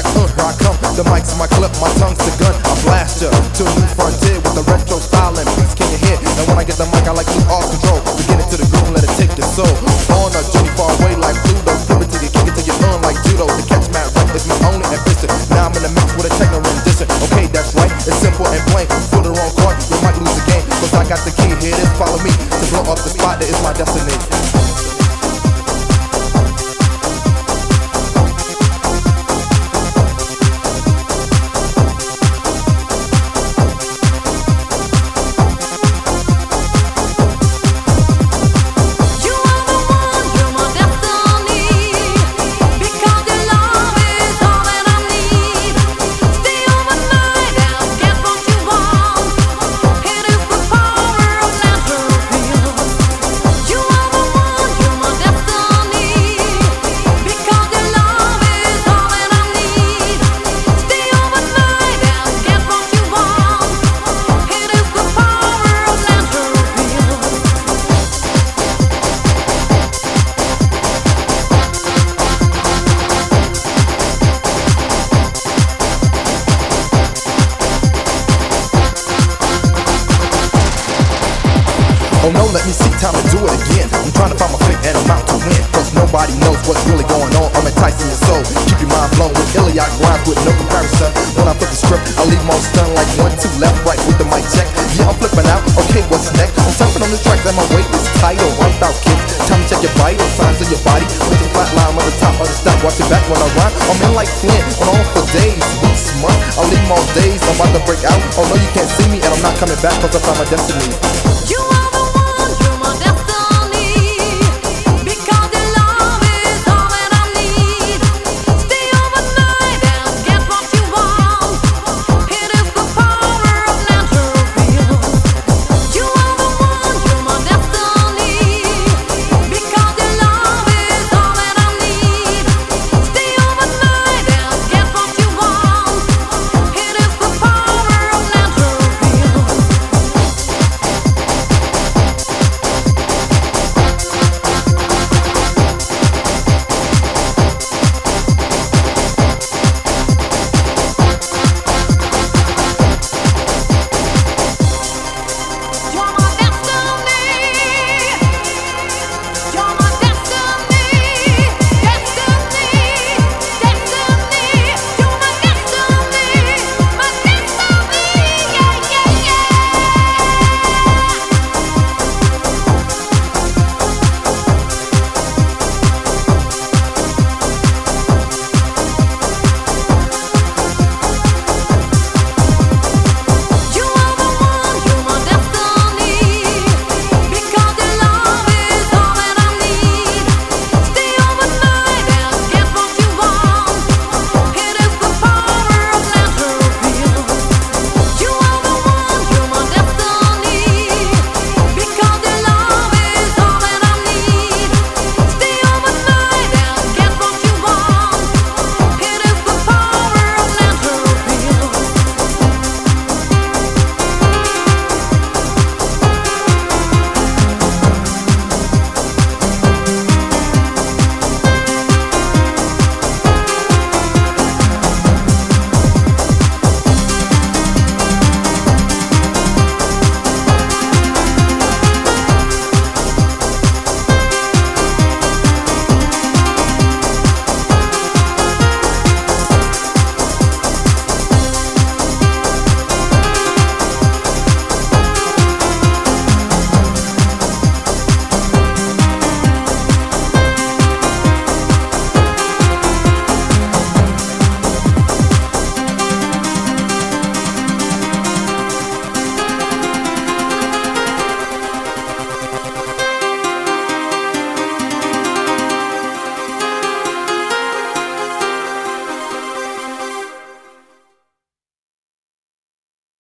Here I come, the mic's my clip, my tongue's the gun. I blast ya to a new frontier with the retro style and beats can you hear? And when I get the mic, I like to off control. Begin it to the groove, let it take your soul. On a journey far away like Pluto, flip it till you kick it till you like judo. To catch Matt right is my only ambition. Now I'm in the mix with a techno rendition. Okay, that's right, it's simple and plain. For the wrong chord, you might lose the game. Cause I got the key, here it is, follow me. To blow up the spot, that is my destiny. Oh no, let me see, time to do it again. I'm trying to find my fit and I'm out to win. Cause nobody knows what's really going on. I'm enticing your soul, keep your mind blown with Iliad rhymes with no comparison. When I flip the script, I leave them all stunned like 1, 2, left, right with the mic check. Yeah, I'm flipping out, okay, what's next? I'm surfing on the track and my weight is tight or wiped out, kid. Time to check your vital signs of your body. With your flat line on the top of the step, watch your back when I rhyme. I'm in like Flint, on for days, weeks, months. I leave them all days, I'm about to break out. Oh no, you can't see me and I'm not coming back cause I found my destiny.